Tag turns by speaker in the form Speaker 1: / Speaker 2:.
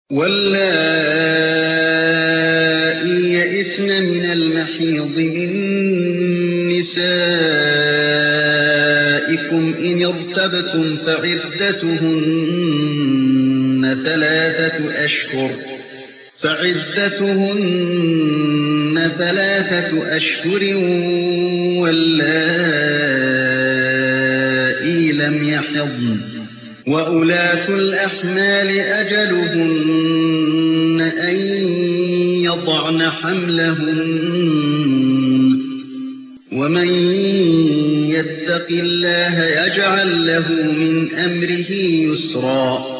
Speaker 1: واللائي يئسن من المحيض من نسائكم إن ارتبتم فعدتهن 3 أشهر واللائي لم يحضن وأولاة الأحمال أجلهن أن يضعن حملهن ومن يتق الله يجعل له من أمره يسرا